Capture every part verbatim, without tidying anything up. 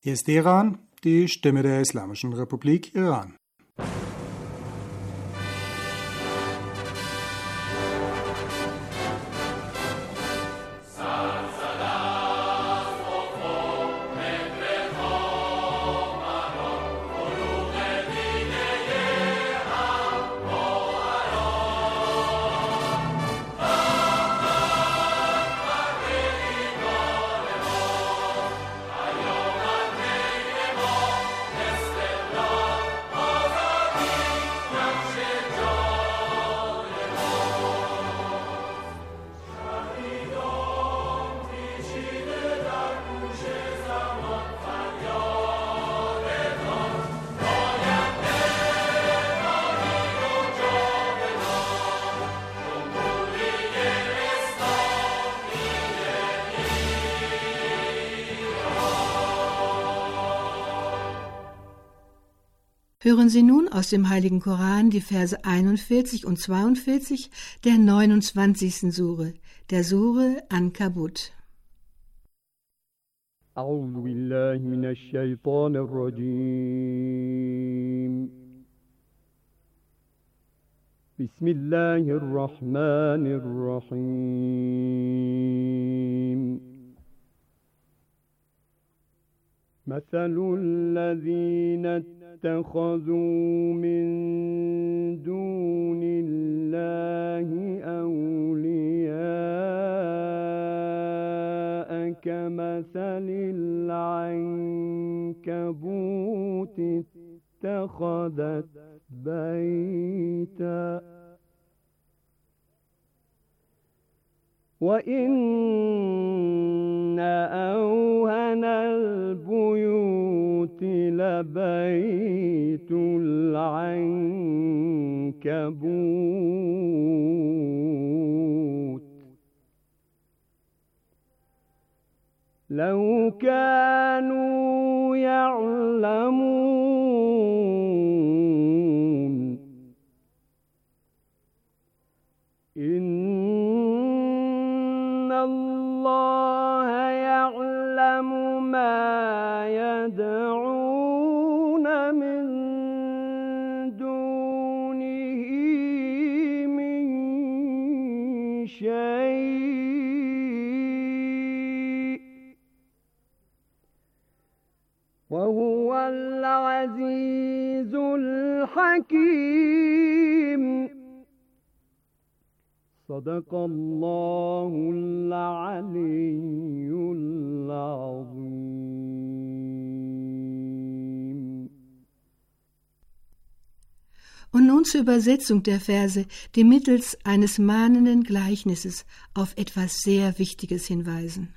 Hier ist Teheran, die Stimme der Islamischen Republik Iran. Hören Sie nun aus dem Heiligen Koran die Verse einundvierzig und zweiundvierzig der neunundzwanzigsten Sure, der Sure Ankabut. A'udhu billahi minash shaitanir rajim. Bismillahir rahmanir rahim. Mathalul ladhina اتخذوا من دون الله أولياء كمثل العنكبوت اتخذت بيتا وإن أوهن البيوت لبيت العنكبوت لو كانوا يعلمون إن الله يعلم ما يدعون من دونه من شيء وهو العزيز الحكيم صدق الله العلي العظيم. Und nun zur Übersetzung der Verse, die mittels eines mahnenden Gleichnisses auf etwas sehr Wichtiges hinweisen.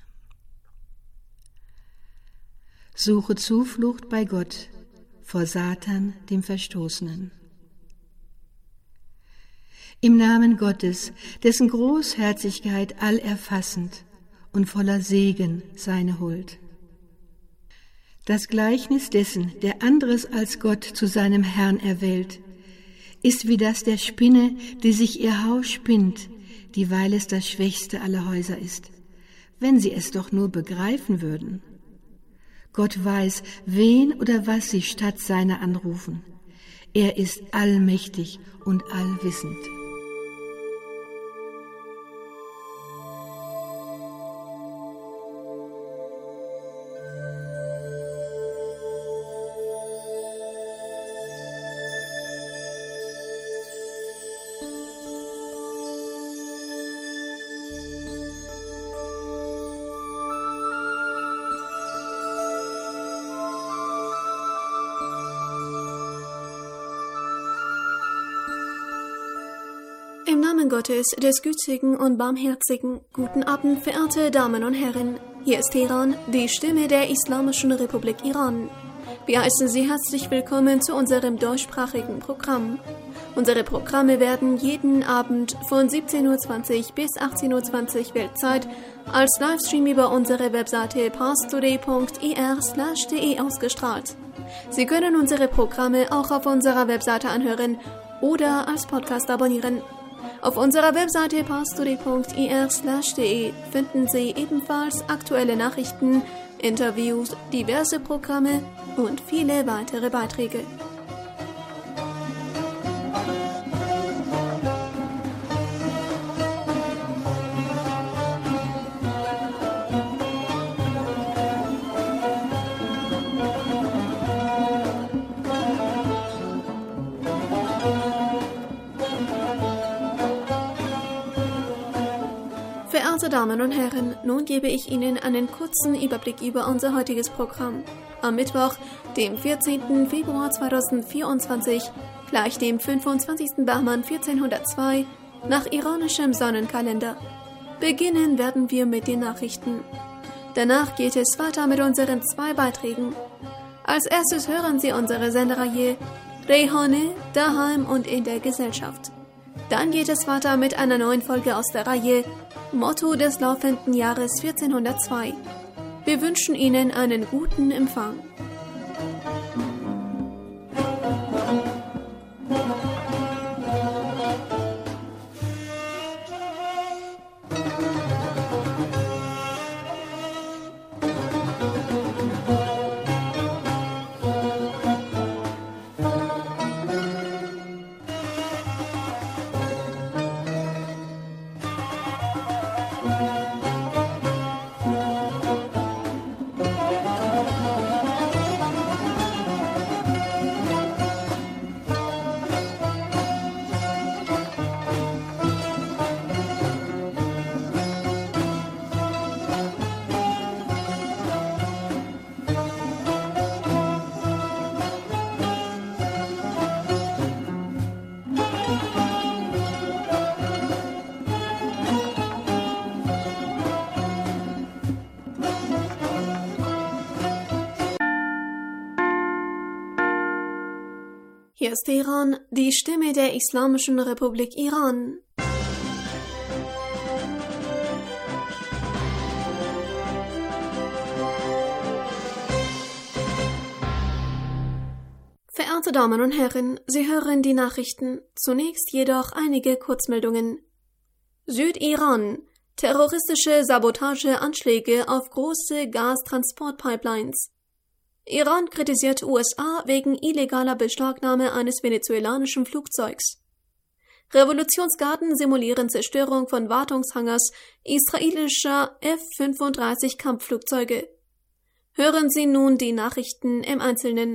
Suche Zuflucht bei Gott vor Satan, dem Verstoßenen. Im Namen Gottes, dessen Großherzigkeit allerfassend und voller Segen seine Huld. Das Gleichnis dessen, der anderes als Gott zu seinem Herrn erwählt, ist wie das der Spinne, die sich ihr Haus spinnt, dieweil es das schwächste aller Häuser ist, wenn sie es doch nur begreifen würden. Gott weiß, wen oder was sie statt seiner anrufen. Er ist allmächtig und allwissend. Im Namen Gottes, des Gütigen und Barmherzigen, guten Abend, verehrte Damen und Herren. Hier ist Teheran, die Stimme der Islamischen Republik Iran. Wir heißen Sie herzlich willkommen zu unserem deutschsprachigen Programm. Unsere Programme werden jeden Abend von siebzehn Uhr zwanzig bis achtzehn Uhr zwanzig Weltzeit als Livestream über unsere Webseite parstoday punkt ir slash de ausgestrahlt. Sie können unsere Programme auch auf unserer Webseite anhören oder als Podcast abonnieren. Auf unserer Webseite pastori punkt ir slash de finden Sie ebenfalls aktuelle Nachrichten, Interviews, diverse Programme und viele weitere Beiträge. Verehrte Damen und Herren, nun gebe ich Ihnen einen kurzen Überblick über unser heutiges Programm. Am Mittwoch, dem vierzehnten Februar zweitausendvierundzwanzig, gleich dem fünfundzwanzigsten Bahman vierzehnhundertzwei, nach iranischem Sonnenkalender. Beginnen werden wir mit den Nachrichten. Danach geht es weiter mit unseren zwei Beiträgen. Als erstes hören Sie unsere Sendereihe Rehane, daheim und in der Gesellschaft. Dann geht es weiter mit einer neuen Folge aus der Reihe Motto des laufenden Jahres vierzehnhundertzwei. Wir wünschen Ihnen einen guten Empfang. Hier ist Teheran, die Stimme der Islamischen Republik Iran. Verehrte Damen und Herren, Sie hören die Nachrichten. Zunächst jedoch einige Kurzmeldungen. Südiran. Terroristische Sabotageanschläge auf große Gastransportpipelines. Iran kritisiert U S A wegen illegaler Beschlagnahme eines venezuelanischen Flugzeugs. Revolutionsgarden simulieren Zerstörung von Wartungshangars israelischer F fünfunddreißig Kampfflugzeuge. Hören Sie nun die Nachrichten im Einzelnen.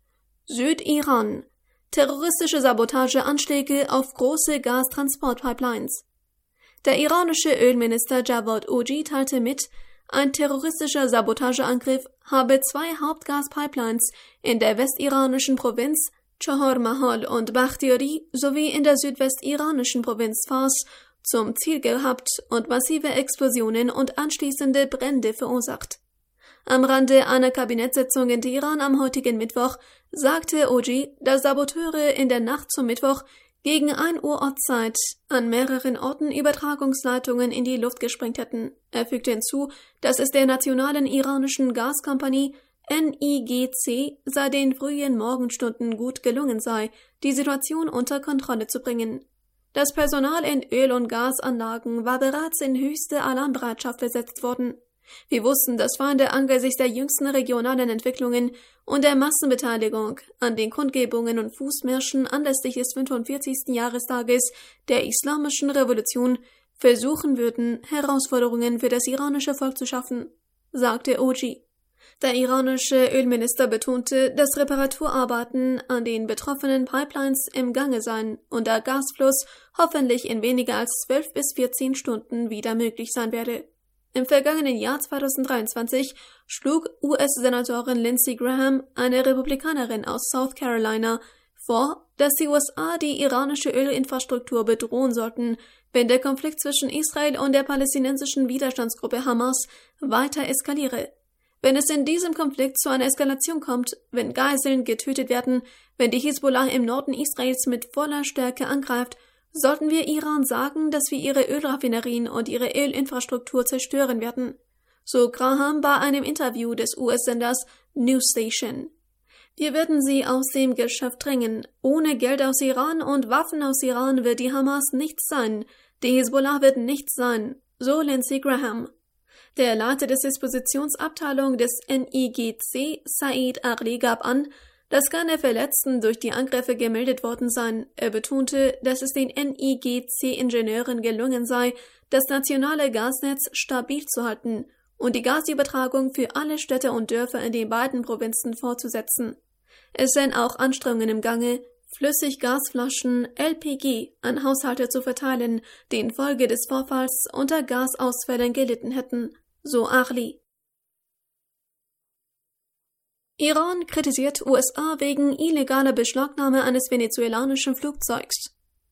Südiran. Terroristische Sabotageanschläge auf große Gastransportpipelines. Der iranische Ölminister Javad Oji teilte mit, ein terroristischer Sabotageangriff habe zwei Hauptgaspipelines in der westiranischen Provinz Chahar Mahal und Bakhtiari sowie in der südwestiranischen Provinz Fars zum Ziel gehabt und massive Explosionen und anschließende Brände verursacht. Am Rande einer Kabinettssitzung in Teheran am heutigen Mittwoch sagte Oji, dass Saboteure in der Nacht zum Mittwoch gegen ein Uhr Ortszeit an mehreren Orten Übertragungsleitungen in die Luft gesprengt hätten. Er fügte hinzu, dass es der nationalen iranischen Gaskompanie N I G C seit den frühen Morgenstunden gut gelungen sei, die Situation unter Kontrolle zu bringen. Das Personal in Öl- und Gasanlagen war bereits in höchste Alarmbereitschaft versetzt worden. Wir wussten, dass Feinde angesichts der jüngsten regionalen Entwicklungen und der Massenbeteiligung an den Kundgebungen und Fußmärschen anlässlich des fünfundvierzigsten Jahrestages der Islamischen Revolution versuchen würden, Herausforderungen für das iranische Volk zu schaffen, sagte Oji. Der iranische Ölminister betonte, dass Reparaturarbeiten an den betroffenen Pipelines im Gange seien und der Gasfluss hoffentlich in weniger als zwölf bis vierzehn Stunden wieder möglich sein werde. Im vergangenen Jahr zweitausenddreiundzwanzig schlug U S-Senatorin Lindsey Graham, eine Republikanerin aus South Carolina, vor, dass die U S A die iranische Ölinfrastruktur bedrohen sollten, wenn der Konflikt zwischen Israel und der palästinensischen Widerstandsgruppe Hamas weiter eskaliere. Wenn es in diesem Konflikt zu einer Eskalation kommt, wenn Geiseln getötet werden, wenn die Hisbollah im Norden Israels mit voller Stärke angreift, sollten wir Iran sagen, dass wir ihre Ölraffinerien und ihre Ölinfrastruktur zerstören werden, so Graham bei einem Interview des U S-Senders News Station. Wir werden sie aus dem Geschäft drängen. Ohne Geld aus Iran und Waffen aus Iran wird die Hamas nichts sein. Die Hisbollah wird nichts sein. So Lindsey Graham. Der Leiter der Dispositionsabteilung des N I G C, Said Arli, gab an, dass keine Verletzten durch die Angriffe gemeldet worden seien. Er betonte, dass es den N I G C-Ingenieuren gelungen sei, das nationale Gasnetz stabil zu halten und die Gasübertragung für alle Städte und Dörfer in den beiden Provinzen fortzusetzen. Es seien auch Anstrengungen im Gange, Flüssiggasflaschen L P G an Haushalte zu verteilen, die infolge des Vorfalls unter Gasausfällen gelitten hätten, so Arli. Iran kritisiert U S A wegen illegaler Beschlagnahme eines venezuelanischen Flugzeugs.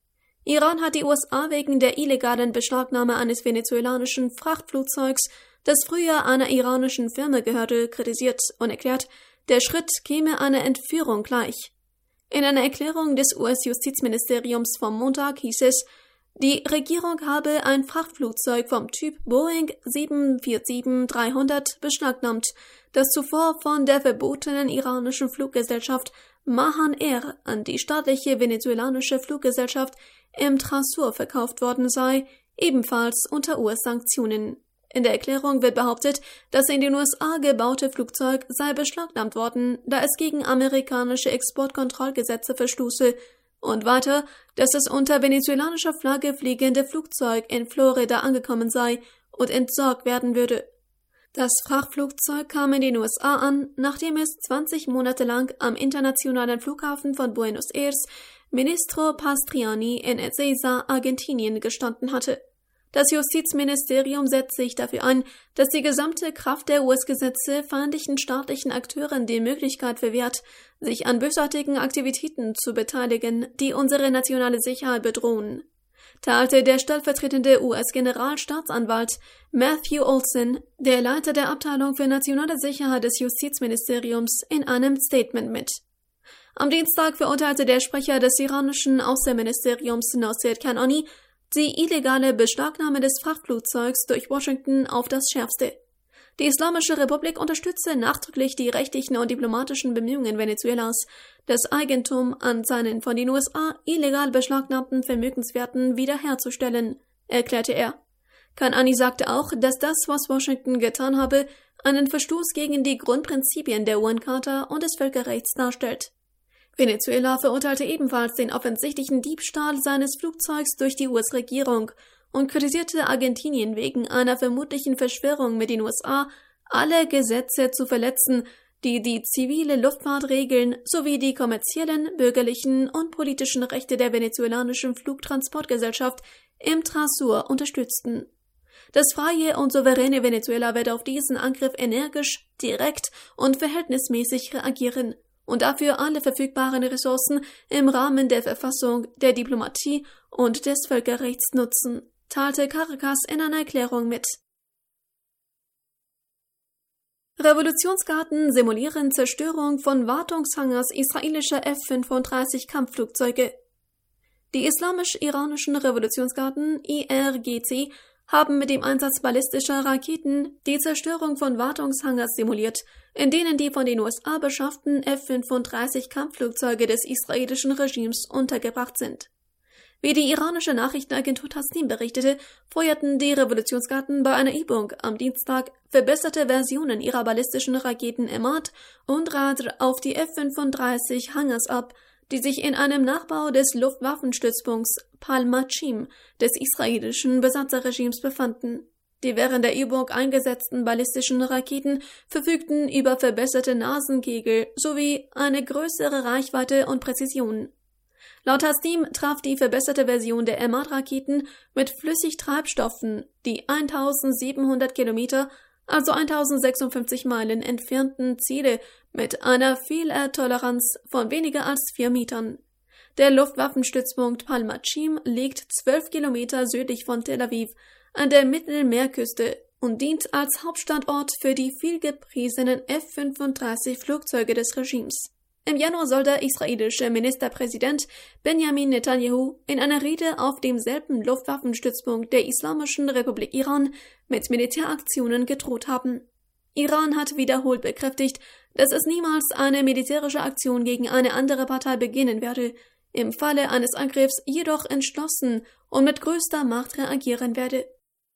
Iran hat die U S A wegen der illegalen Beschlagnahme eines venezuelanischen Frachtflugzeugs, das früher einer iranischen Firma gehörte, kritisiert und erklärt, der Schritt käme einer Entführung gleich. In einer Erklärung des U S-Justizministeriums vom Montag hieß es, die Regierung habe ein Frachtflugzeug vom Typ Boeing sieben vier sieben dreihundert beschlagnahmt, das zuvor von der verbotenen iranischen Fluggesellschaft Mahan Air an die staatliche venezuelanische Fluggesellschaft Emtrasur verkauft worden sei, ebenfalls unter U S-Sanktionen. In der Erklärung wird behauptet, das in den U S A gebaute Flugzeug sei beschlagnahmt worden, da es gegen amerikanische Exportkontrollgesetze verstoße, und weiter, dass das unter venezuelanischer Flagge fliegende Flugzeug in Florida angekommen sei und entsorgt werden würde. Das Frachtflugzeug kam in den U S A an, nachdem es zwanzig Monate lang am internationalen Flughafen von Buenos Aires, Ministro Pastriani in Ezeiza, Argentinien, gestanden hatte. Das Justizministerium setzt sich dafür ein, dass die gesamte Kraft der U S-Gesetze feindlichen staatlichen Akteuren die Möglichkeit verwehrt, sich an bösartigen Aktivitäten zu beteiligen, die unsere nationale Sicherheit bedrohen, teilte der stellvertretende U S-Generalstaatsanwalt Matthew Olson, der Leiter der Abteilung für nationale Sicherheit des Justizministeriums, in einem Statement mit. Am Dienstag verurteilte der Sprecher des iranischen Außenministeriums Nasser Kanani die illegale Beschlagnahme des Frachtflugzeugs durch Washington auf das Schärfste. Die Islamische Republik unterstütze nachdrücklich die rechtlichen und diplomatischen Bemühungen Venezuelas, das Eigentum an seinen von den U S A illegal beschlagnahmten Vermögenswerten wiederherzustellen, erklärte er. Kanani sagte auch, dass das, was Washington getan habe, einen Verstoß gegen die Grundprinzipien der U N-Charta und des Völkerrechts darstellt. Venezuela verurteilte ebenfalls den offensichtlichen Diebstahl seines Flugzeugs durch die U S-Regierung und kritisierte Argentinien wegen einer vermutlichen Verschwörung mit den U S A, alle Gesetze zu verletzen, die die zivile Luftfahrt regeln, sowie die kommerziellen, bürgerlichen und politischen Rechte der venezolanischen Flugtransportgesellschaft Emtrasur unterstützten. Das freie und souveräne Venezuela wird auf diesen Angriff energisch, direkt und verhältnismäßig reagieren und dafür alle verfügbaren Ressourcen im Rahmen der Verfassung, der Diplomatie und des Völkerrechts nutzen, teilte Caracas in einer Erklärung mit. Revolutionsgarden simulieren Zerstörung von Wartungshangars israelischer F fünfunddreißig Kampfflugzeuge. Die islamisch-iranischen Revolutionsgarden I R G C haben mit dem Einsatz ballistischer Raketen die Zerstörung von Wartungshangars simuliert, in denen die von den U S A beschafften F fünfunddreißig Kampfflugzeuge des israelischen Regimes untergebracht sind. Wie die iranische Nachrichtenagentur Tasnim berichtete, feuerten die Revolutionsgarden bei einer Übung am Dienstag verbesserte Versionen ihrer ballistischen Raketen Emad und Radr auf die F fünfunddreißig Hangars ab, die sich in einem Nachbau des Luftwaffenstützpunkts Palmachim des israelischen Besatzerregimes befanden. Die während der Übung eingesetzten ballistischen Raketen verfügten über verbesserte Nasenkegel sowie eine größere Reichweite und Präzision. Laut Tasnim traf die verbesserte Version der Emad-Raketen mit Flüssigtreibstoffen die eintausendsiebenhundert Kilometer, also eintausendsechsundfünfzig Meilen entfernten Ziele mit einer Fehlertoleranz von weniger als vier Metern. Der Luftwaffenstützpunkt Palmachim liegt zwölf Kilometer südlich von Tel Aviv an der Mittelmeerküste und dient als Hauptstandort für die vielgepriesenen F fünfunddreißig Flugzeuge des Regimes. Im Januar soll der israelische Ministerpräsident Benjamin Netanyahu in einer Rede auf demselben Luftwaffenstützpunkt der Islamischen Republik Iran mit Militäraktionen gedroht haben. Iran hat wiederholt bekräftigt, dass es niemals eine militärische Aktion gegen eine andere Partei beginnen werde, im Falle eines Angriffs jedoch entschlossen und mit größter Macht reagieren werde.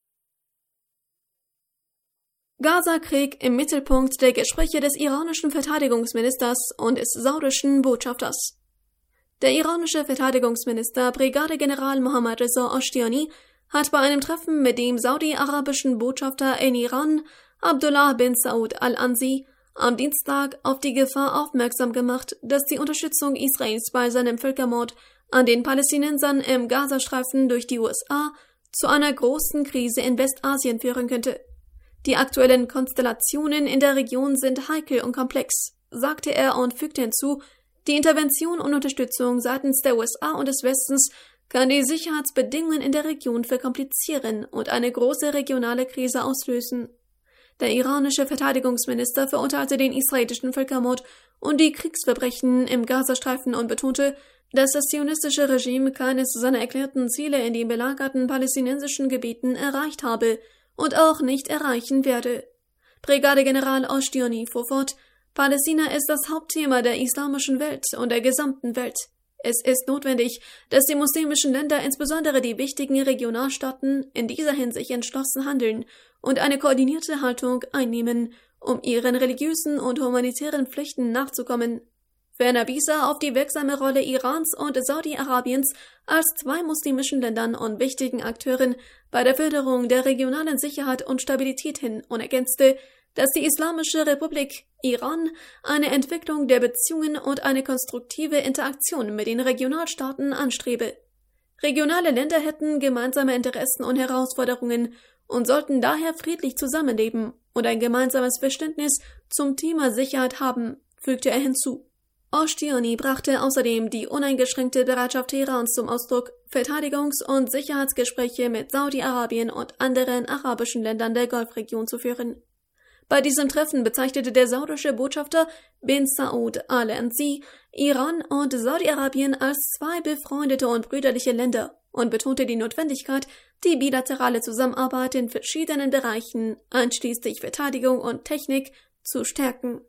Gaza-Krieg im Mittelpunkt der Gespräche des iranischen Verteidigungsministers und des saudischen Botschafters. Der iranische Verteidigungsminister Brigadegeneral Mohammad Reza Ashtiani hat bei einem Treffen mit dem saudi-arabischen Botschafter in Iran, Abdullah bin Saud al-Ansi, am Dienstag auf die Gefahr aufmerksam gemacht, dass die Unterstützung Israels bei seinem Völkermord an den Palästinensern im Gazastreifen durch die U S A zu einer großen Krise in Westasien führen könnte. Die aktuellen Konstellationen in der Region sind heikel und komplex, sagte er und fügte hinzu, die Intervention und Unterstützung seitens der U S A und des Westens kann die Sicherheitsbedingungen in der Region verkomplizieren und eine große regionale Krise auslösen. Der iranische Verteidigungsminister verurteilte den israelischen Völkermord und die Kriegsverbrechen im Gazastreifen und betonte, dass das zionistische Regime keines seiner erklärten Ziele in den belagerten palästinensischen Gebieten erreicht habe und auch nicht erreichen werde. Brigadegeneral Ashtiani fuhr fort: Palästina ist das Hauptthema der islamischen Welt und der gesamten Welt. Es ist notwendig, dass die muslimischen Länder, insbesondere die wichtigen Regionalstaaten, in dieser Hinsicht entschlossen handeln und eine koordinierte Haltung einnehmen, um ihren religiösen und humanitären Pflichten nachzukommen. Ferner wies er auf die wirksame Rolle Irans und Saudi-Arabiens als zwei muslimischen Ländern und wichtigen Akteuren bei der Förderung der regionalen Sicherheit und Stabilität hin und ergänzte, dass die Islamische Republik Iran eine Entwicklung der Beziehungen und eine konstruktive Interaktion mit den Regionalstaaten anstrebe. Regionale Länder hätten gemeinsame Interessen und Herausforderungen und sollten daher friedlich zusammenleben und ein gemeinsames Verständnis zum Thema Sicherheit haben, fügte er hinzu. Ashtiani brachte außerdem die uneingeschränkte Bereitschaft Teherans zum Ausdruck, Verteidigungs- und Sicherheitsgespräche mit Saudi-Arabien und anderen arabischen Ländern der Golfregion zu führen. Bei diesem Treffen bezeichnete der saudische Botschafter bin Saud al-Ansi Iran und Saudi-Arabien als zwei befreundete und brüderliche Länder und betonte die Notwendigkeit, die bilaterale Zusammenarbeit in verschiedenen Bereichen, einschließlich Verteidigung und Technik, zu stärken.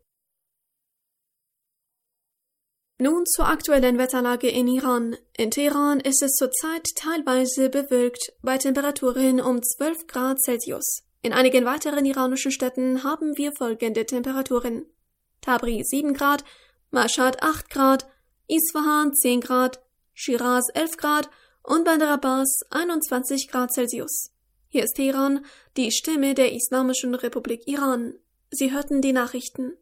Nun zur aktuellen Wetterlage in Iran. In Teheran ist es zurzeit teilweise bewölkt bei Temperaturen um zwölf Grad Celsius. In einigen weiteren iranischen Städten haben wir folgende Temperaturen: Tabriz sieben Grad, Mashhad acht Grad, Isfahan zehn Grad, Shiraz elf Grad und Bandar Abbas einundzwanzig Grad Celsius. Hier ist Teheran, die Stimme der Islamischen Republik Iran. Sie hörten die Nachrichten.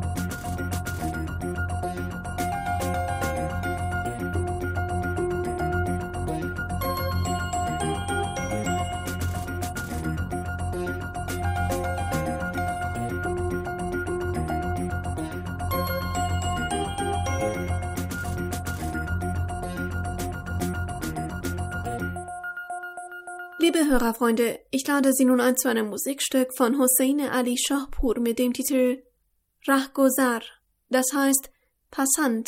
Liebe Hörerfreunde, ich lade Sie nun ein zu einem Musikstück von Hossein Ali Shahpur mit dem Titel Rahgozar, das heißt Passant.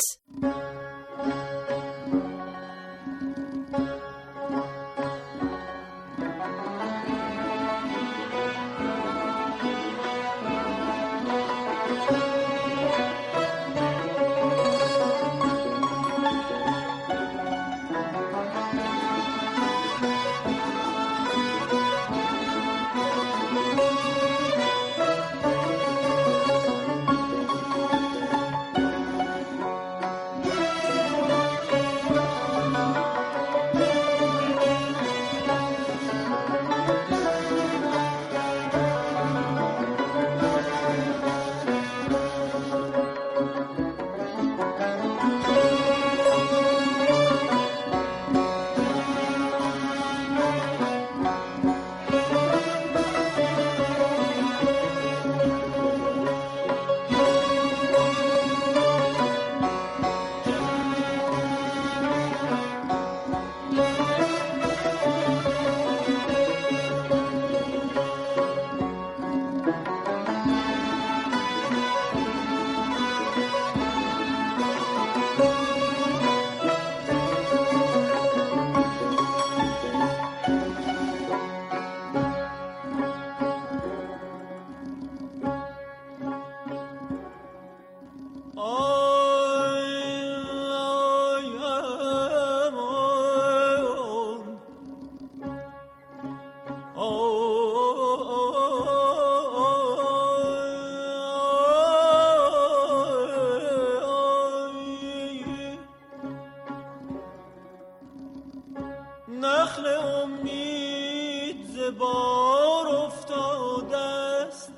نخل امید ز بار افتاده است،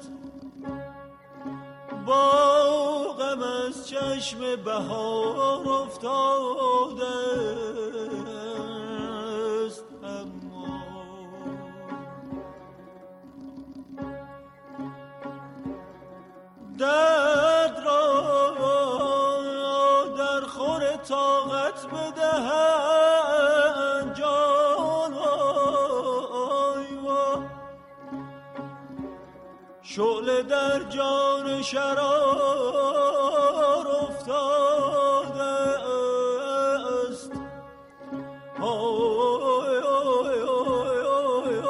باغم از چشم بهار افتاده است. اما درد را در خور طاقت بدهند جان وای وای، شعله در جان شرار افتاده است. آی آی آی آی آی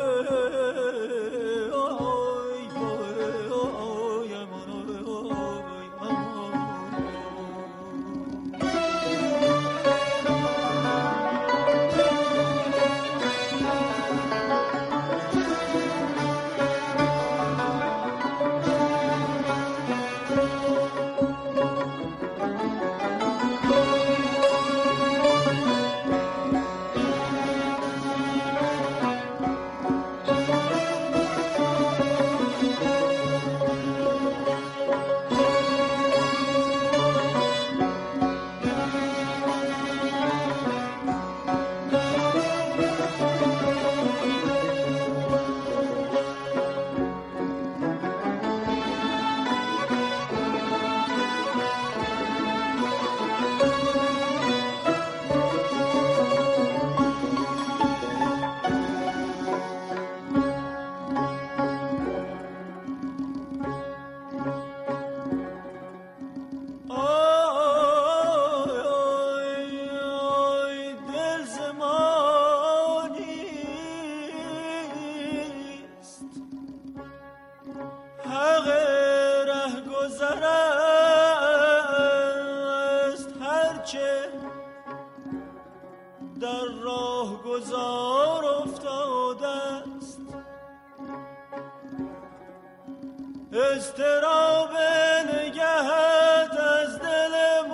اضطراب نگهت از دل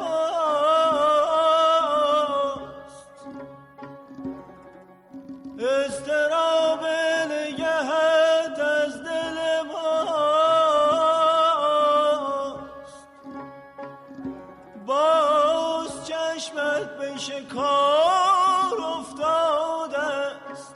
ماست، اضطراب نگهت از دل ماست. باز چشمت به شکار افتاده است.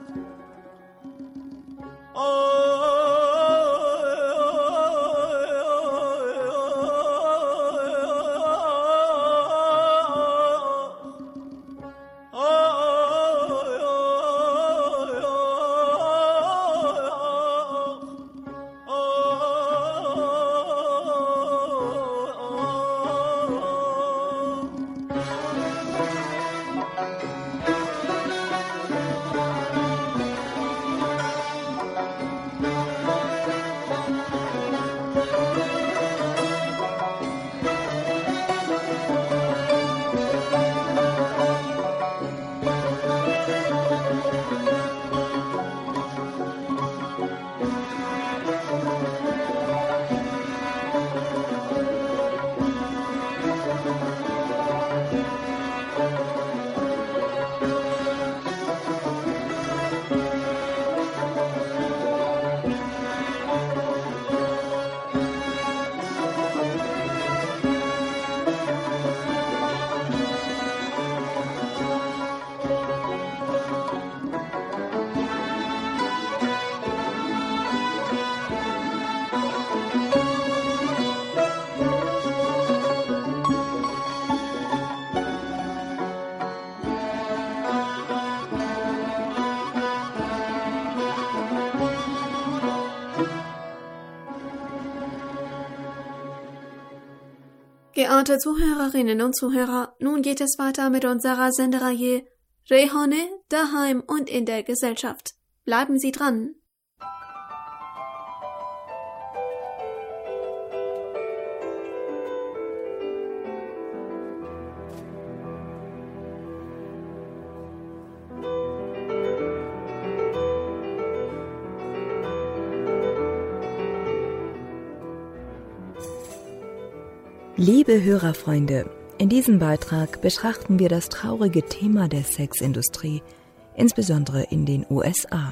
Geehrte Zuhörerinnen und Zuhörer, nun geht es weiter mit unserer Sendereihe Rehane, daheim und in der Gesellschaft. Bleiben Sie dran! Liebe Hörerfreunde, in diesem Beitrag betrachten wir das traurige Thema der Sexindustrie, insbesondere in den U S A.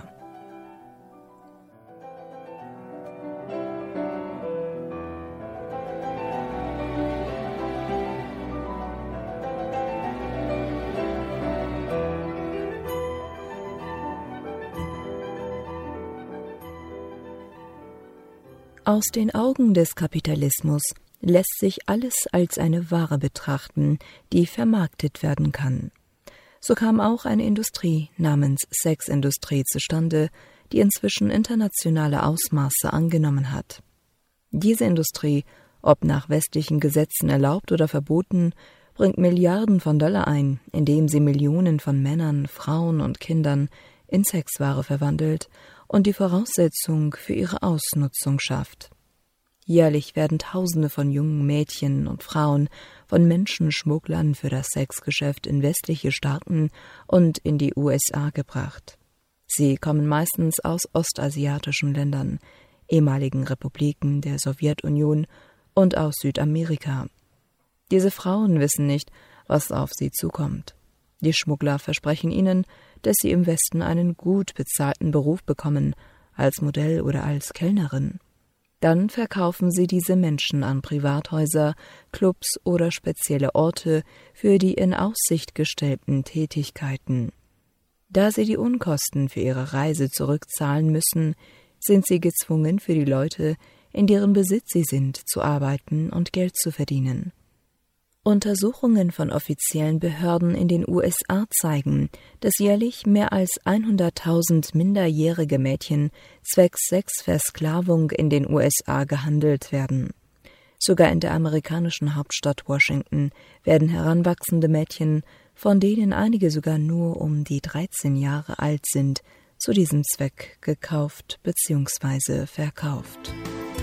Aus den Augen des Kapitalismus lässt sich alles als eine Ware betrachten, die vermarktet werden kann. So kam auch eine Industrie namens Sexindustrie zustande, die inzwischen internationale Ausmaße angenommen hat. Diese Industrie, ob nach westlichen Gesetzen erlaubt oder verboten, bringt Milliarden von Dollar ein, indem sie Millionen von Männern, Frauen und Kindern in Sexware verwandelt und die Voraussetzung für ihre Ausnutzung schafft. Jährlich werden Tausende von jungen Mädchen und Frauen von Menschenschmugglern für das Sexgeschäft in westliche Staaten und in die U S A gebracht. Sie kommen meistens aus ostasiatischen Ländern, ehemaligen Republiken der Sowjetunion und aus Südamerika. Diese Frauen wissen nicht, was auf sie zukommt. Die Schmuggler versprechen ihnen, dass sie im Westen einen gut bezahlten Beruf bekommen, als Modell oder als Kellnerin. Dann verkaufen sie diese Menschen an Privathäuser, Clubs oder spezielle Orte für die in Aussicht gestellten Tätigkeiten. Da sie die Unkosten für ihre Reise zurückzahlen müssen, sind sie gezwungen, für die Leute, in deren Besitz sie sind, zu arbeiten und Geld zu verdienen. Untersuchungen von offiziellen Behörden in den U S A zeigen, dass jährlich mehr als hunderttausend minderjährige Mädchen zwecks Sexversklavung in den U S A gehandelt werden. Sogar in der amerikanischen Hauptstadt Washington werden heranwachsende Mädchen, von denen einige sogar nur um die dreizehn Jahre alt sind, zu diesem Zweck gekauft bzw. verkauft.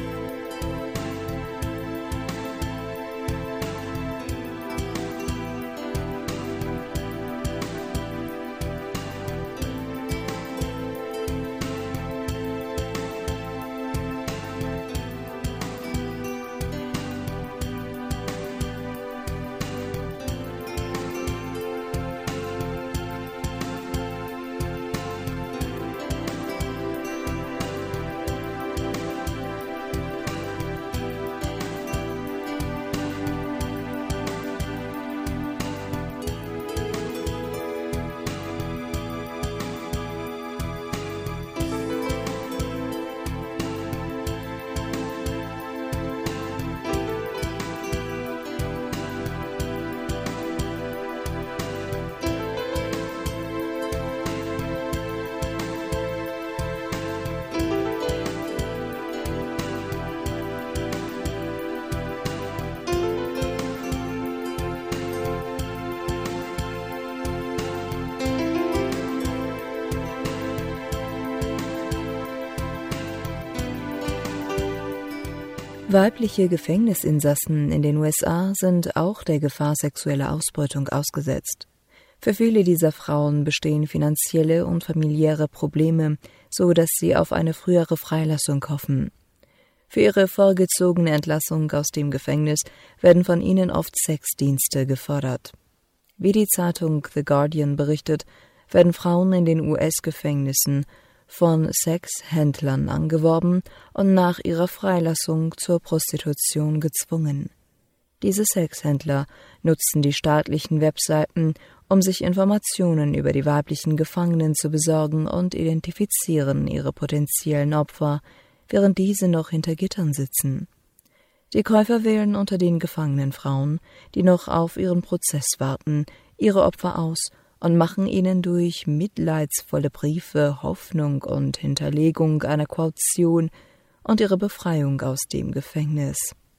Weibliche Gefängnisinsassen in den U S A sind auch der Gefahr sexueller Ausbeutung ausgesetzt. Für viele dieser Frauen bestehen finanzielle und familiäre Probleme, so dass sie auf eine frühere Freilassung hoffen. Für ihre vorgezogene Entlassung aus dem Gefängnis werden von ihnen oft Sexdienste gefordert. Wie die Zeitung The Guardian berichtet, werden Frauen in den U S-Gefängnissen von Sexhändlern angeworben und nach ihrer Freilassung zur Prostitution gezwungen. Diese Sexhändler nutzen die staatlichen Webseiten, um sich Informationen über die weiblichen Gefangenen zu besorgen und identifizieren ihre potenziellen Opfer, während diese noch hinter Gittern sitzen. Die Käufer wählen unter den gefangenen Frauen, die noch auf ihren Prozess warten, ihre Opfer aus und machen ihnen durch mitleidsvolle Briefe Hoffnung und Hinterlegung einer Kaution und ihre Befreiung aus dem Gefängnis.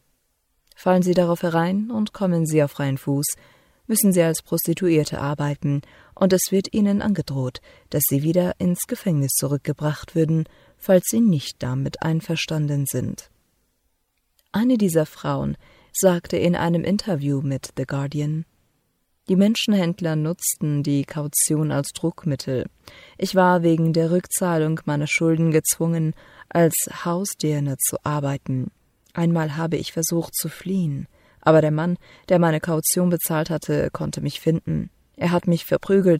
Fallen sie darauf herein und kommen sie auf freien Fuß, müssen sie als Prostituierte arbeiten, und es wird ihnen angedroht, dass sie wieder ins Gefängnis zurückgebracht würden, falls sie nicht damit einverstanden sind. Eine dieser Frauen sagte in einem Interview mit The Guardian: Die Menschenhändler nutzten die Kaution als Druckmittel. Ich war wegen der Rückzahlung meiner Schulden gezwungen, als Hausdirne zu arbeiten. Einmal habe ich versucht zu fliehen, aber der Mann, der meine Kaution bezahlt hatte, konnte mich finden. Er hat mich verprügelt,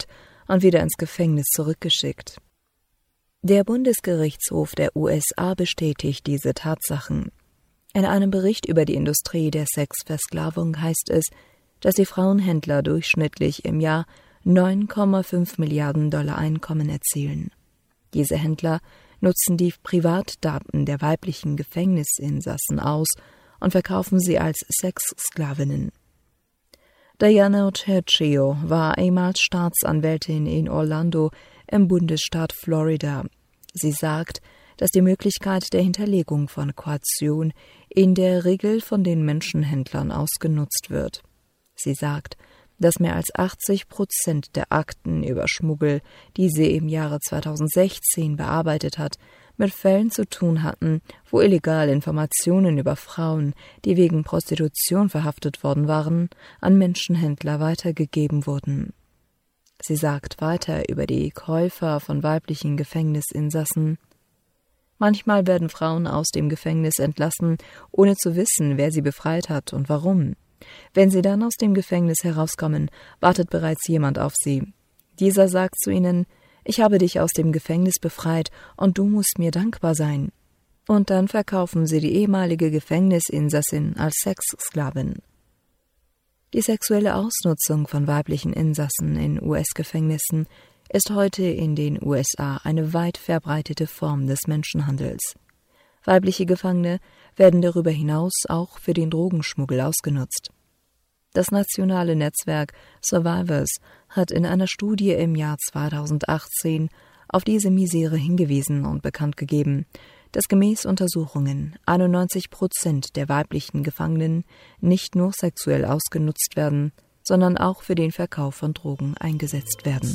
und wieder ins Gefängnis zurückgeschickt. Der Bundesgerichtshof der U S A bestätigt diese Tatsachen. In einem Bericht über die Industrie der Sexversklavung heißt es, dass die Frauenhändler durchschnittlich im Jahr neun Komma fünf Milliarden Dollar Einkommen erzielen. Diese Händler nutzen die Privatdaten der weiblichen Gefängnisinsassen aus und verkaufen sie als Sexsklavinnen. Diana Occhio war ehemals Staatsanwältin in Orlando im Bundesstaat Florida. Sie sagt, dass die Möglichkeit der Hinterlegung von Kaution in der Regel von den Menschenhändlern ausgenutzt wird. Sie sagt, dass mehr als achtzig Prozent der Akten über Schmuggel, die sie im Jahre zweitausendsechzehn bearbeitet hat, mit Fällen zu tun hatten, wo illegal Informationen über Frauen, die wegen Prostitution verhaftet worden waren, an Menschenhändler weitergegeben wurden. Sie sagt weiter über die Käufer von weiblichen Gefängnisinsassen: Manchmal werden Frauen aus dem Gefängnis entlassen, ohne zu wissen, wer sie befreit hat und warum. Wenn sie dann aus dem Gefängnis herauskommen, wartet bereits jemand auf sie. Dieser sagt zu ihnen: Ich habe dich aus dem Gefängnis befreit und du musst mir dankbar sein. Und dann verkaufen sie die ehemalige Gefängnisinsassin als Sexsklavin. Die sexuelle Ausnutzung von weiblichen Insassen in U S-Gefängnissen ist heute in den U S A eine weit verbreitete Form des Menschenhandels. Weibliche Gefangene werden darüber hinaus auch für den Drogenschmuggel ausgenutzt. Das nationale Netzwerk Survivors hat in einer Studie im Jahr zweitausendachtzehn auf diese Misere hingewiesen und bekannt gegeben, dass gemäß Untersuchungen einundneunzig Prozent der weiblichen Gefangenen nicht nur sexuell ausgenutzt werden, sondern auch für den Verkauf von Drogen eingesetzt werden.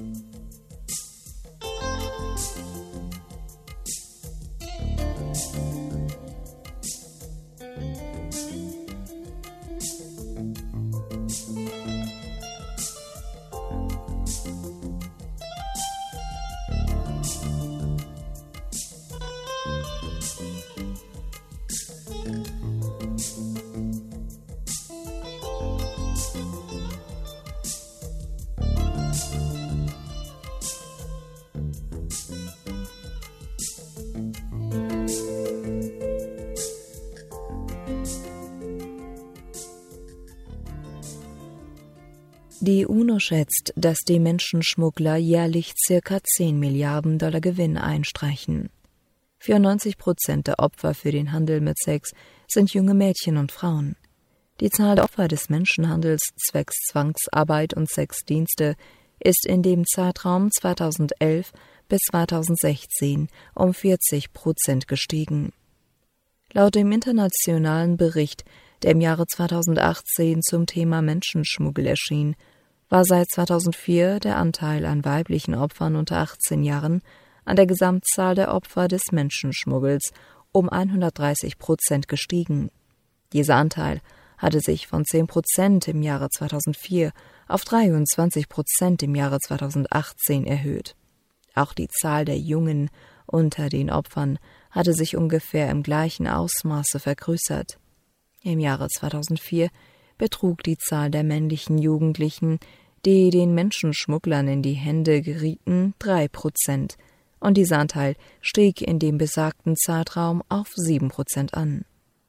Die UNO schätzt, dass die Menschenschmuggler jährlich circa zehn Milliarden Dollar Gewinn einstreichen. vierundneunzig Prozent der Opfer für den Handel mit Sex sind junge Mädchen und Frauen. Die Zahl der Opfer des Menschenhandels zwecks Zwangsarbeit und Sexdienste ist in dem Zeitraum zweitausendelf bis zweitausendsechzehn um vierzig Prozent gestiegen. Laut dem internationalen Bericht, der im Jahre zweitausendachtzehn zum Thema Menschenschmuggel erschien, war seit zweitausendvier der Anteil an weiblichen Opfern unter achtzehn Jahren an der Gesamtzahl der Opfer des Menschenschmuggels um hundertdreißig Prozent gestiegen. Dieser Anteil hatte sich von zehn Prozent im Jahre zweitausendvier auf dreiundzwanzig Prozent im Jahre zweitausendachtzehn erhöht. Auch die Zahl der Jungen unter den Opfern hatte sich ungefähr im gleichen Ausmaße vergrößert. Im Jahre zweitausendvier betrug die Zahl der männlichen Jugendlichen, die den Menschenschmugglern in die Hände gerieten, drei Prozent, und dieser Anteil stieg in dem besagten Zeitraum auf sieben Prozent an.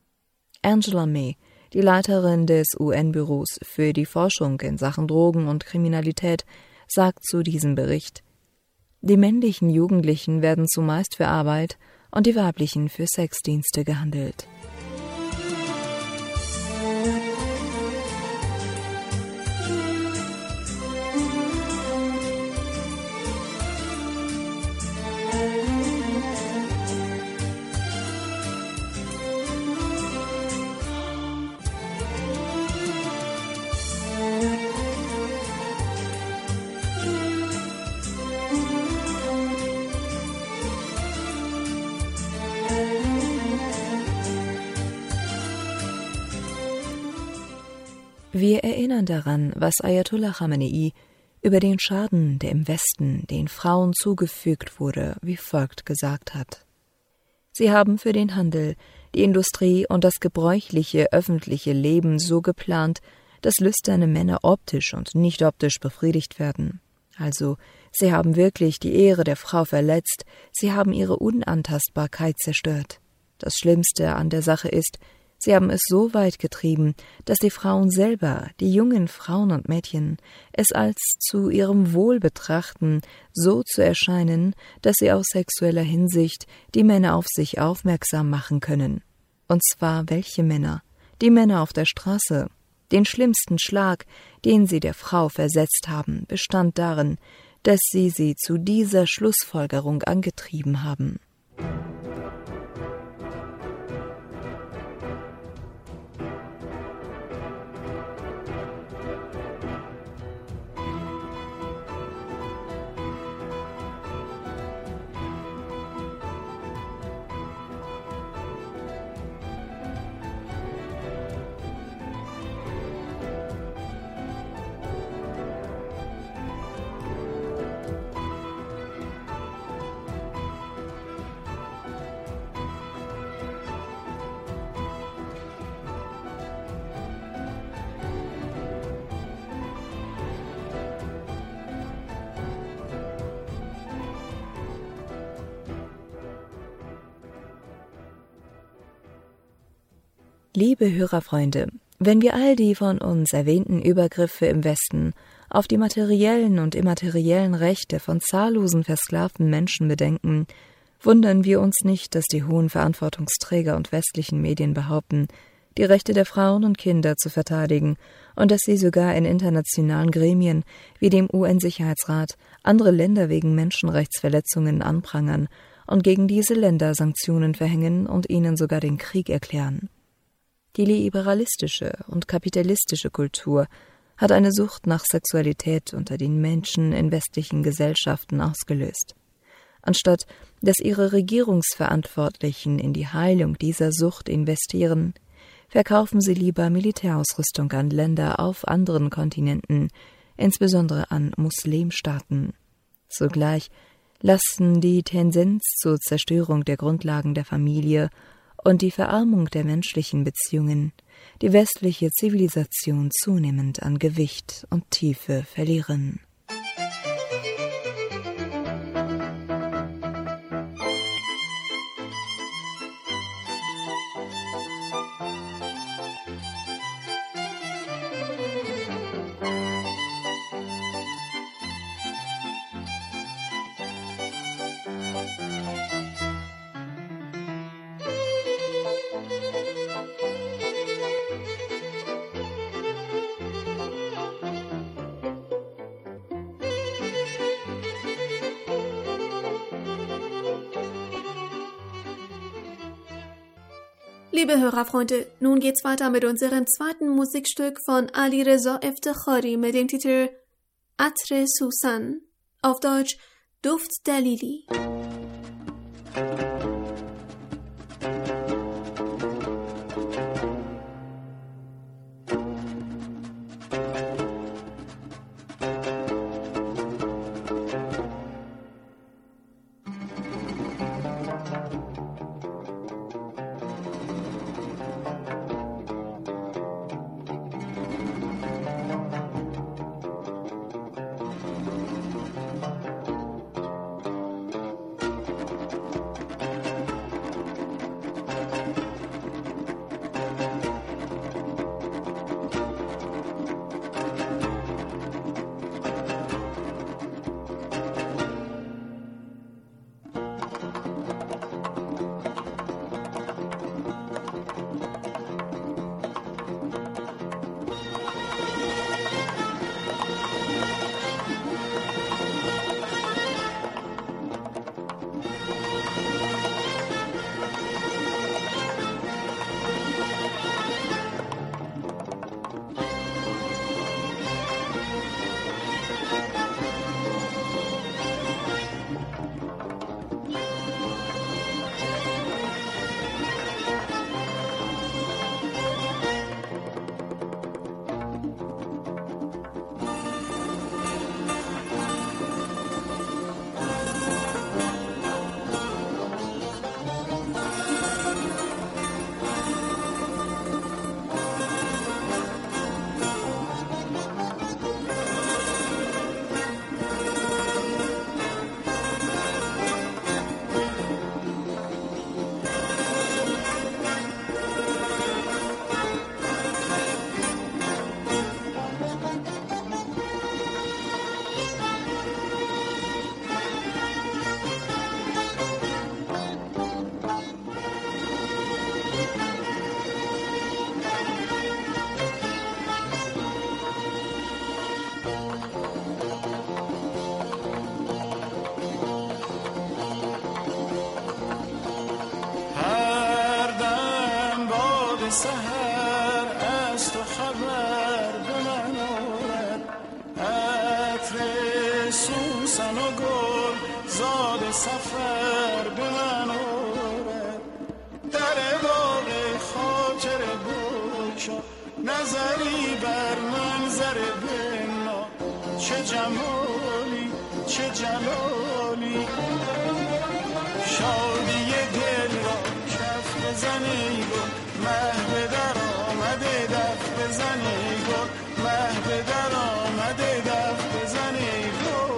Angela May, die Leiterin des U N-Büros für die Forschung in Sachen Drogen und Kriminalität, sagt zu diesem Bericht: Die männlichen Jugendlichen werden zumeist für Arbeit und die weiblichen für Sexdienste gehandelt. Wir erinnern daran, was Ayatollah Khamenei über den Schaden, der im Westen den Frauen zugefügt wurde, wie folgt gesagt hat: Sie haben für den Handel, die Industrie und das gebräuchliche öffentliche Leben so geplant, dass lüsterne Männer optisch und nicht optisch befriedigt werden. Also, sie haben wirklich die Ehre der Frau verletzt, sie haben ihre Unantastbarkeit zerstört. Das Schlimmste an der Sache ist, sie haben es so weit getrieben, dass die Frauen selber, die jungen Frauen und Mädchen, es als zu ihrem Wohl betrachten, so zu erscheinen, dass sie aus sexueller Hinsicht die Männer auf sich aufmerksam machen können. Und zwar welche Männer? Die Männer auf der Straße. Den schlimmsten Schlag, den sie der Frau versetzt haben, bestand darin, dass sie sie zu dieser Schlussfolgerung angetrieben haben. Liebe Hörerfreunde, wenn wir all die von uns erwähnten Übergriffe im Westen auf die materiellen und immateriellen Rechte von zahllosen versklavten Menschen bedenken, wundern wir uns nicht, dass die hohen Verantwortungsträger und westlichen Medien behaupten, die Rechte der Frauen und Kinder zu verteidigen und dass sie sogar in internationalen Gremien wie dem U N-Sicherheitsrat andere Länder wegen Menschenrechtsverletzungen anprangern und gegen diese Länder Sanktionen verhängen und ihnen sogar den Krieg erklären. Die liberalistische und kapitalistische Kultur hat eine Sucht nach Sexualität unter den Menschen in westlichen Gesellschaften ausgelöst. Anstatt dass ihre Regierungsverantwortlichen in die Heilung dieser Sucht investieren, verkaufen sie lieber Militärausrüstung an Länder auf anderen Kontinenten, insbesondere an Muslimstaaten. Zugleich lassen die Tendenz zur Zerstörung der Grundlagen der Familie und die Verarmung der menschlichen Beziehungen die westliche Zivilisation zunehmend an Gewicht und Tiefe verlieren. Liebe Hörerfreunde, nun geht's weiter mit unserem zweiten Musikstück von Ali Reza Eftekhari mit dem Titel Atre Susan, auf Deutsch Duft der Lili. سحر از تو خبر به من آورد، عطر سوسن و گل زاد سفر به من آورد. در باغ خاطر بگشا نظری بر منظر بنا، چه جمالی چه جلالی. شادی دل را کف بزنی گل، مه به در آمده دف بزنی گل، مه به در آمده دف بزنی گل.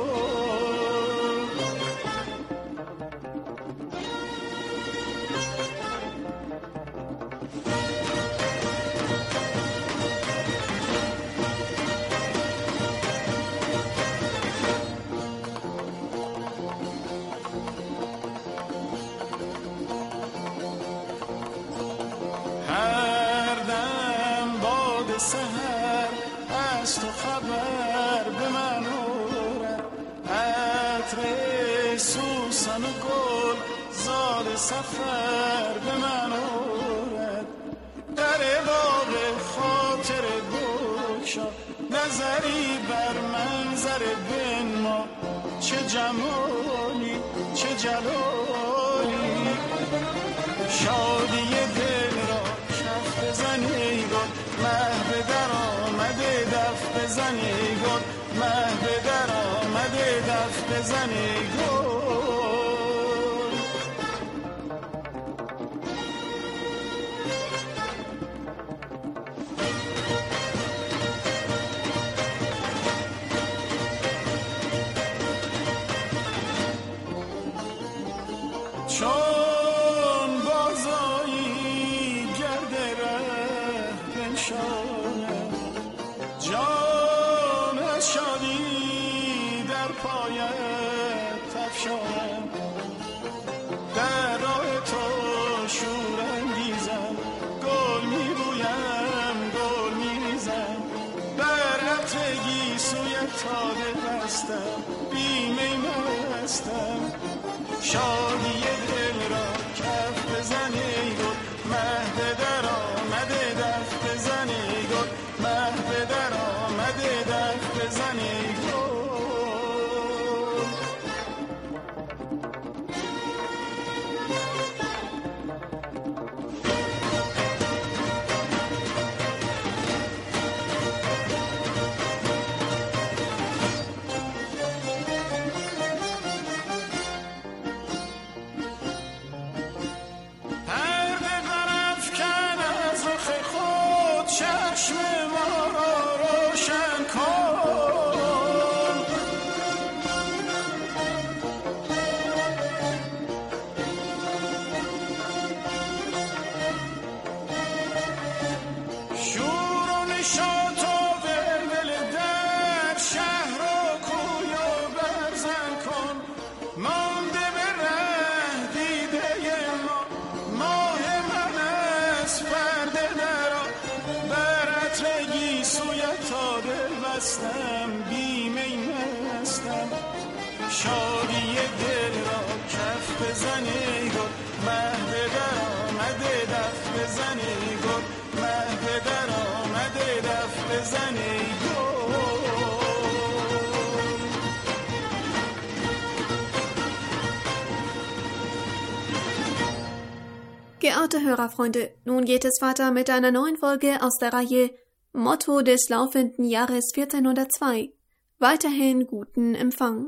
سحر از تو خبر به من آورد، عطر سوسن و گل زاد سفر به من آورد. در باغ خاطر بگشا نظری بر منظر بنما، چه جمالی چه جلالی. شادی دل را کف بزنی گل، مه به در آمده دف بزنی گل، مه به در آمده دف بزنی گل. چون بازایی گرد ره بنشانم، جان از شادی در پایت افشانم. در راه تو شور انگیزم، گل میبویم گل میریزم. بر عطر گیسویت تاده بستم، بیمی مستم. شادی دل را کف بزنی گل، مه به در آمده دف بزنی گل، مه به در آمده دف بزنی گل. چشم ما را روشن کن، شور و نشاط و ولول در شهر و کوی و برزن کن. مانده به ره دیده ما، ماه من از پرده درآ. گیسویت تا دل بستم، بیمی مستم. شادی دل را کف بزنی گل، مه به در آمده دف بزنی گل، مه به در آمده دف بزنی گل. Geehrte Hörerfreunde, nun geht es weiter mit einer neuen Folge aus der Reihe Motto des laufenden Jahres vierzehnhundertzwei. Weiterhin guten Empfang.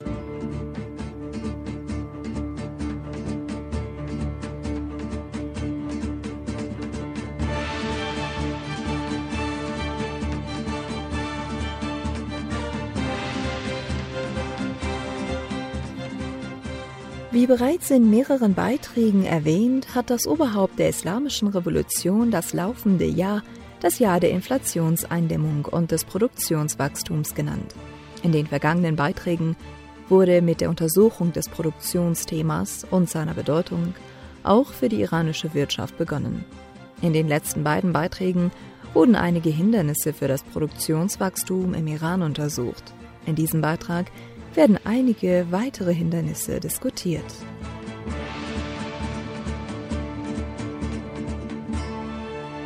Wie bereits in mehreren Beiträgen erwähnt, hat das Oberhaupt der Islamischen Revolution das laufende Jahr das Jahr der Inflationseindämmung und des Produktionswachstums genannt. In den vergangenen Beiträgen wurde mit der Untersuchung des Produktionsthemas und seiner Bedeutung auch für die iranische Wirtschaft begonnen. In den letzten beiden Beiträgen wurden einige Hindernisse für das Produktionswachstum im Iran untersucht. In diesem Beitrag werden einige weitere Hindernisse diskutiert.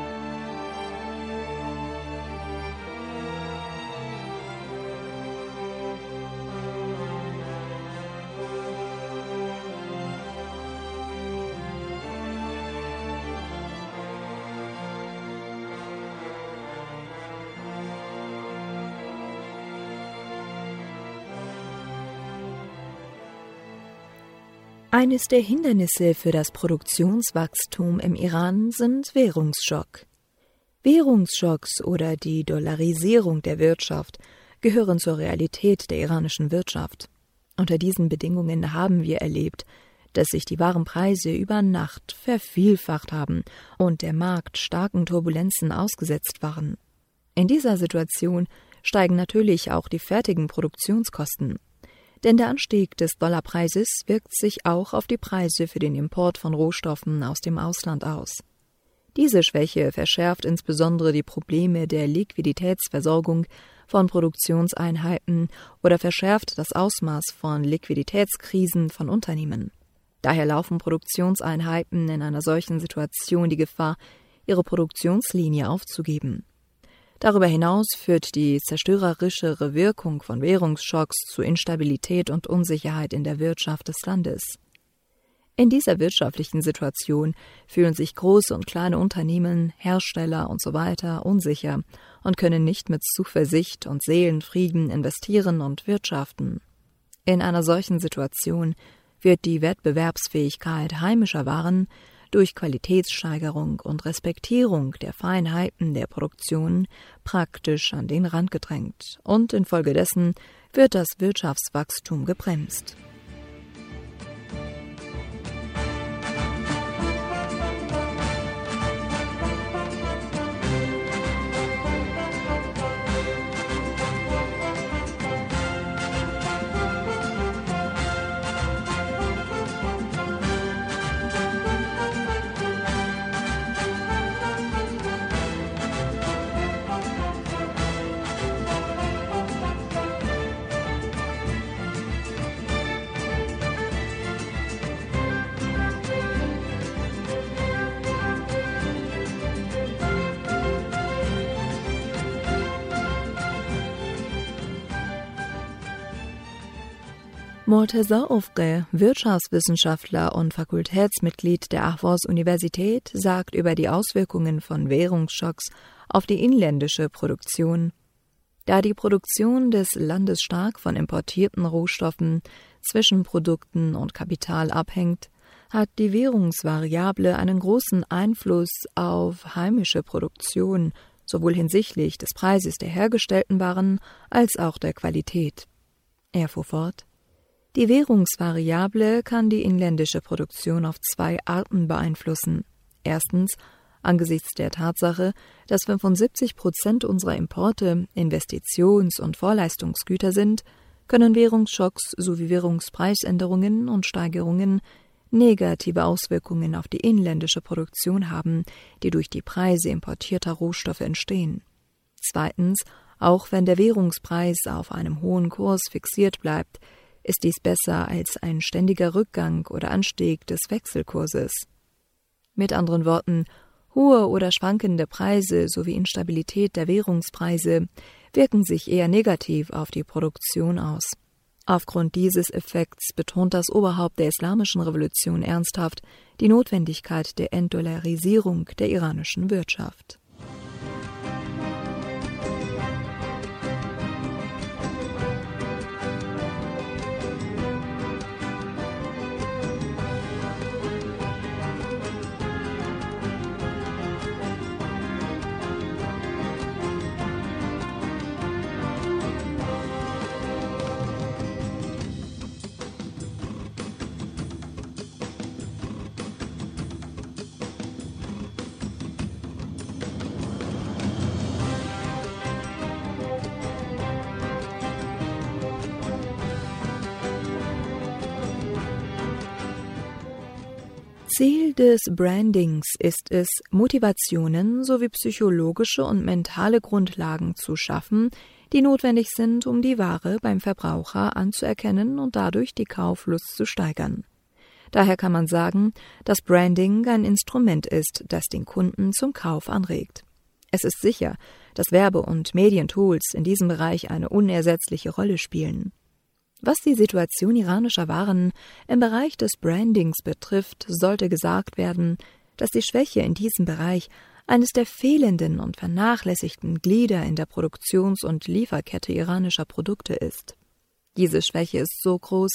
Eines der Hindernisse für das Produktionswachstum im Iran sind Währungsschock. Währungsschocks oder die Dollarisierung der Wirtschaft gehören zur Realität der iranischen Wirtschaft. Unter diesen Bedingungen haben wir erlebt, dass sich die Warenpreise über Nacht vervielfacht haben und der Markt starken Turbulenzen ausgesetzt waren. In dieser Situation steigen natürlich auch die fertigen Produktionskosten. Denn der Anstieg des Dollarpreises wirkt sich auch auf die Preise für den Import von Rohstoffen aus dem Ausland aus. Diese Schwäche verschärft insbesondere die Probleme der Liquiditätsversorgung von Produktionseinheiten oder verschärft das Ausmaß von Liquiditätskrisen von Unternehmen. Daher laufen Produktionseinheiten in einer solchen Situation die Gefahr, ihre Produktionslinie aufzugeben. Darüber hinaus führt die zerstörerischere Wirkung von Währungsschocks zu Instabilität und Unsicherheit in der Wirtschaft des Landes. In dieser wirtschaftlichen Situation fühlen sich große und kleine Unternehmen, Hersteller usw. unsicher und können nicht mit Zuversicht und Seelenfrieden investieren und wirtschaften. In einer solchen Situation wird die Wettbewerbsfähigkeit heimischer Waren durch Qualitätssteigerung und Respektierung der Feinheiten der Produktion praktisch an den Rand gedrängt und infolgedessen wird das Wirtschaftswachstum gebremst. Morteza Ufqe, Wirtschaftswissenschaftler und Fakultätsmitglied der Ahvos-Universität, sagt über die Auswirkungen von Währungsschocks auf die inländische Produktion. Da die Produktion des Landes stark von importierten Rohstoffen, Zwischenprodukten und Kapital abhängt, hat die Währungsvariable einen großen Einfluss auf heimische Produktion, sowohl hinsichtlich des Preises der hergestellten Waren als auch der Qualität. Er fuhr fort: Die Währungsvariable kann die inländische Produktion auf zwei Arten beeinflussen. Erstens, angesichts der Tatsache, dass fünfundsiebzig Prozent unserer Importe Investitions- und Vorleistungsgüter sind, können Währungsschocks sowie Währungspreisänderungen und Steigerungen negative Auswirkungen auf die inländische Produktion haben, die durch die Preise importierter Rohstoffe entstehen. Zweitens, auch wenn der Währungspreis auf einem hohen Kurs fixiert bleibt, ist dies besser als ein ständiger Rückgang oder Anstieg des Wechselkurses. Mit anderen Worten, hohe oder schwankende Preise sowie Instabilität der Währungspreise wirken sich eher negativ auf die Produktion aus. Aufgrund dieses Effekts betont das Oberhaupt der Islamischen Revolution ernsthaft die Notwendigkeit der Entdollarisierung der iranischen Wirtschaft. Ziel des Brandings ist es, Motivationen sowie psychologische und mentale Grundlagen zu schaffen, die notwendig sind, um die Ware beim Verbraucher anzuerkennen und dadurch die Kauflust zu steigern. Daher kann man sagen, dass Branding ein Instrument ist, das den Kunden zum Kauf anregt. Es ist sicher, dass Werbe- und Medientools in diesem Bereich eine unersetzliche Rolle spielen. Was die Situation iranischer Waren im Bereich des Brandings betrifft, sollte gesagt werden, dass die Schwäche in diesem Bereich eines der fehlenden und vernachlässigten Glieder in der Produktions- und Lieferkette iranischer Produkte ist. Diese Schwäche ist so groß,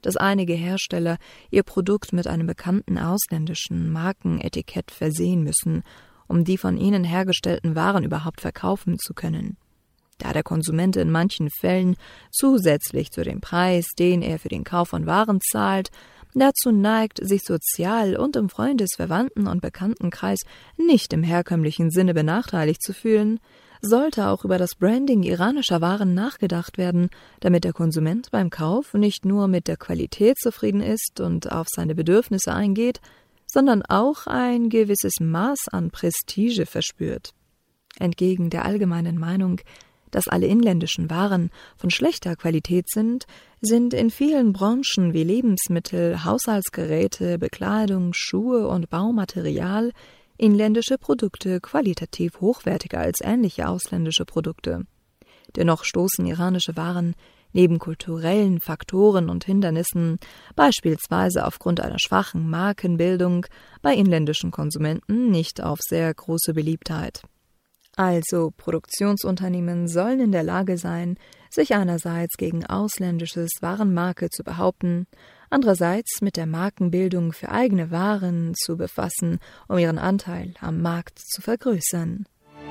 dass einige Hersteller ihr Produkt mit einem bekannten ausländischen Markenetikett versehen müssen, um die von ihnen hergestellten Waren überhaupt verkaufen zu können. Da der Konsument in manchen Fällen zusätzlich zu dem Preis, den er für den Kauf von Waren zahlt, dazu neigt, sich sozial und im Freundes-, Verwandten- und Bekanntenkreis nicht im herkömmlichen Sinne benachteiligt zu fühlen, sollte auch über das Branding iranischer Waren nachgedacht werden, damit der Konsument beim Kauf nicht nur mit der Qualität zufrieden ist und auf seine Bedürfnisse eingeht, sondern auch ein gewisses Maß an Prestige verspürt. Entgegen der allgemeinen Meinung, dass alle inländischen Waren von schlechter Qualität sind, sind in vielen Branchen wie Lebensmittel, Haushaltsgeräte, Bekleidung, Schuhe und Baumaterial inländische Produkte qualitativ hochwertiger als ähnliche ausländische Produkte. Dennoch stoßen iranische Waren neben kulturellen Faktoren und Hindernissen, beispielsweise aufgrund einer schwachen Markenbildung, bei inländischen Konsumenten nicht auf sehr große Beliebtheit. Also Produktionsunternehmen sollen in der Lage sein, sich einerseits gegen ausländisches Warenmarke zu behaupten, andererseits mit der Markenbildung für eigene Waren zu befassen, um ihren Anteil am Markt zu vergrößern.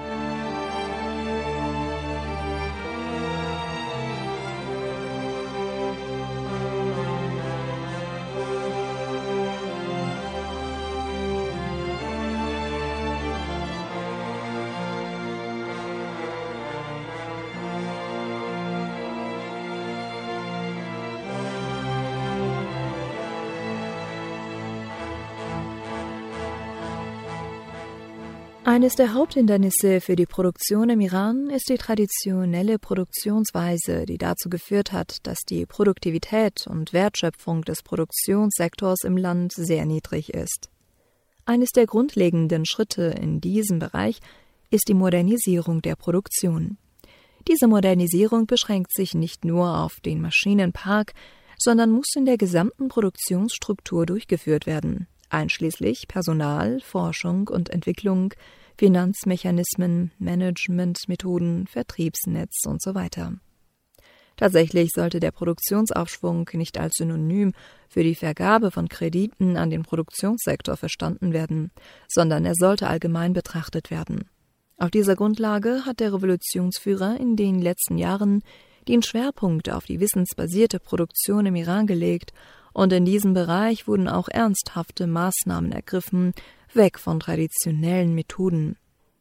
Eines der Haupthindernisse für die Produktion im Iran ist die traditionelle Produktionsweise, die dazu geführt hat, dass die Produktivität und Wertschöpfung des Produktionssektors im Land sehr niedrig ist. Eines der grundlegenden Schritte in diesem Bereich ist die Modernisierung der Produktion. Diese Modernisierung beschränkt sich nicht nur auf den Maschinenpark, sondern muss in der gesamten Produktionsstruktur durchgeführt werden, einschließlich Personal, Forschung und Entwicklung, Finanzmechanismen, Managementmethoden, Vertriebsnetz und so weiter. Tatsächlich sollte der Produktionsaufschwung nicht als Synonym für die Vergabe von Krediten an den Produktionssektor verstanden werden, sondern er sollte allgemein betrachtet werden. Auf dieser Grundlage hat der Revolutionsführer in den letzten Jahren den Schwerpunkt auf die wissensbasierte Produktion im Iran gelegt, und in diesem Bereich wurden auch ernsthafte Maßnahmen ergriffen, weg von traditionellen Methoden.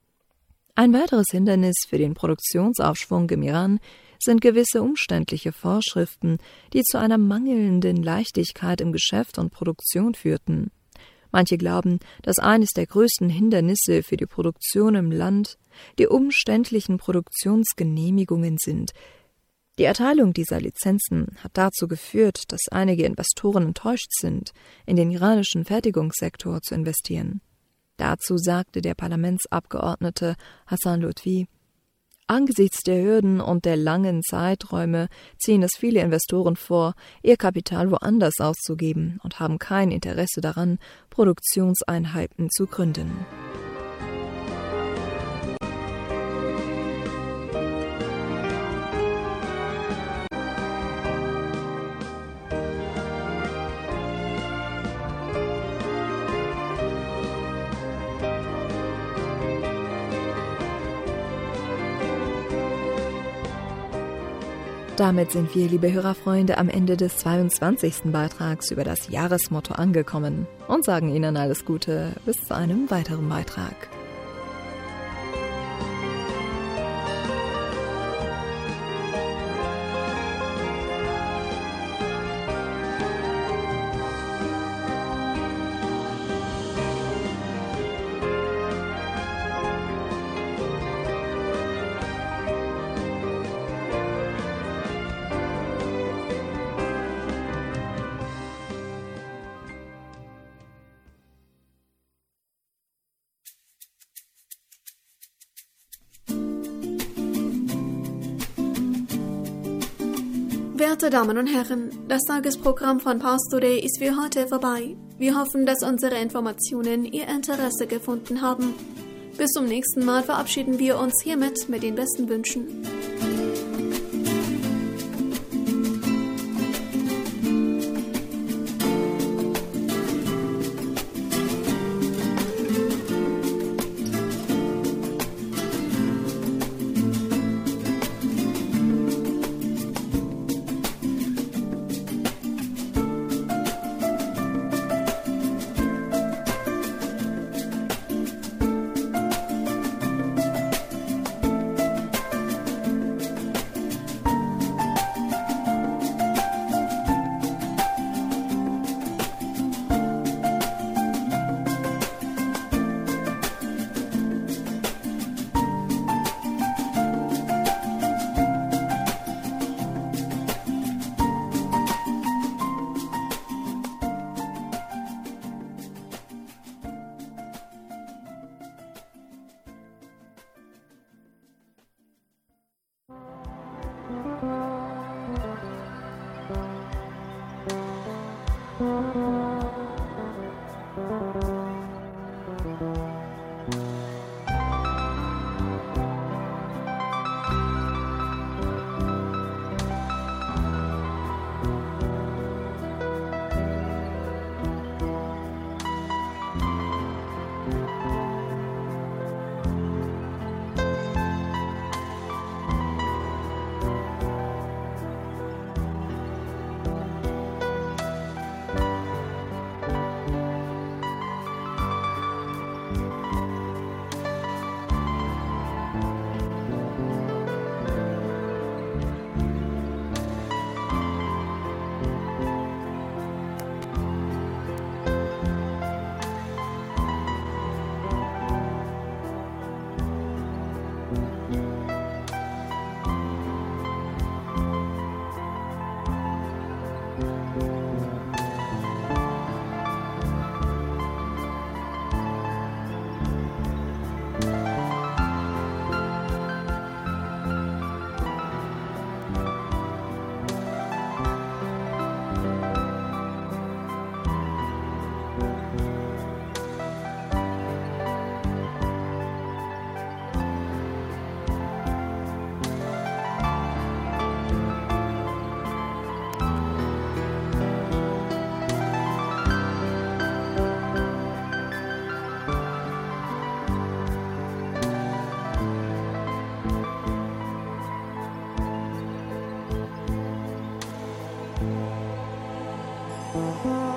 Ein weiteres Hindernis für den Produktionsaufschwung im Iran sind gewisse umständliche Vorschriften, die zu einer mangelnden Leichtigkeit im Geschäft und Produktion führten. Manche glauben, dass eines der größten Hindernisse für die Produktion im Land die umständlichen Produktionsgenehmigungen sind. Die Erteilung dieser Lizenzen hat dazu geführt, dass einige Investoren enttäuscht sind, in den iranischen Fertigungssektor zu investieren. Dazu sagte der Parlamentsabgeordnete Hassan Lutfi: Angesichts der Hürden und der langen Zeiträume ziehen es viele Investoren vor, ihr Kapital woanders auszugeben und haben kein Interesse daran, Produktionseinheiten zu gründen. Damit sind wir, liebe Hörerfreunde, am Ende des zweiundzwanzigsten Beitrags über das Jahresmotto angekommen und sagen Ihnen alles Gute bis zu einem weiteren Beitrag. Werte Damen und Herren, das Tagesprogramm von Pars Today ist für heute vorbei. Wir hoffen, dass unsere Informationen Ihr Interesse gefunden haben. Bis zum nächsten Mal verabschieden wir uns hiermit mit den besten Wünschen. Thank you.